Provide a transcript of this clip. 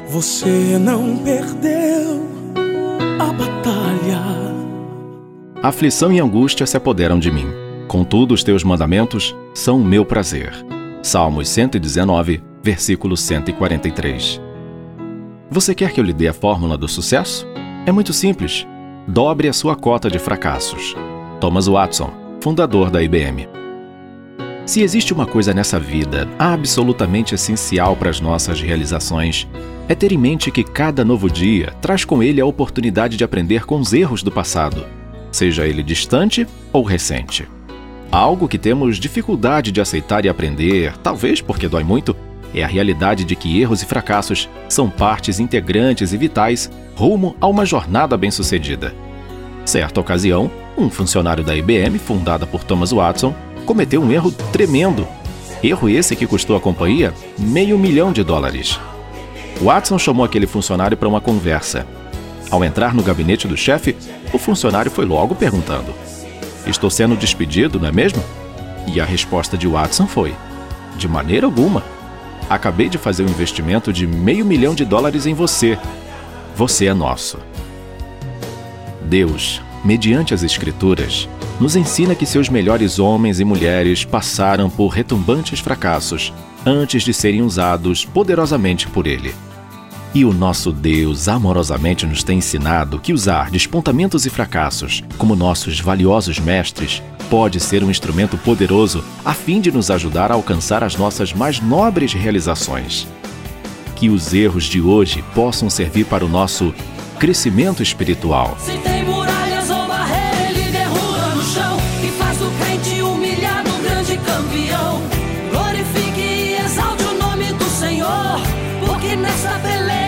Você não perdeu a batalha. Aflição e angústia se apoderam de mim. Contudo, os teus mandamentos são o meu prazer. Salmos 119, versículo 143. Você quer que eu lhe dê a fórmula do sucesso? É muito simples. Dobre a sua cota de fracassos. Thomas Watson, fundador da IBM. Se existe uma coisa nessa vida absolutamente essencial para as nossas realizações, é ter em mente que cada novo dia traz com ele a oportunidade de aprender com os erros do passado, seja ele distante ou recente. Algo que temos dificuldade de aceitar e aprender, talvez porque dói muito, é a realidade de que erros e fracassos são partes integrantes e vitais rumo a uma jornada bem-sucedida. Certa ocasião, um funcionário da IBM, fundada por Thomas Watson, cometeu um erro tremendo. Erro esse que custou à companhia $500 mil. Watson chamou aquele funcionário para uma conversa. Ao entrar no gabinete do chefe, o funcionário foi logo perguntando: "Estou sendo despedido, não é mesmo?" E a resposta de Watson foi: "De maneira alguma. Acabei de fazer um investimento de $500 mil em você. Você é nosso." Deus, mediante as Escrituras, nos ensina que seus melhores homens e mulheres passaram por retumbantes fracassos antes de serem usados poderosamente por Ele. E o nosso Deus amorosamente nos tem ensinado que usar despontamentos e fracassos como nossos valiosos mestres pode ser um instrumento poderoso a fim de nos ajudar a alcançar as nossas mais nobres realizações. Que os erros de hoje possam servir para o nosso crescimento espiritual. Se tem muralhas ou barreira, ele derruba no chão e faz do crente humilhado um grande campeão. Glorifique e exalte o nome do Senhor, porque nessa peleja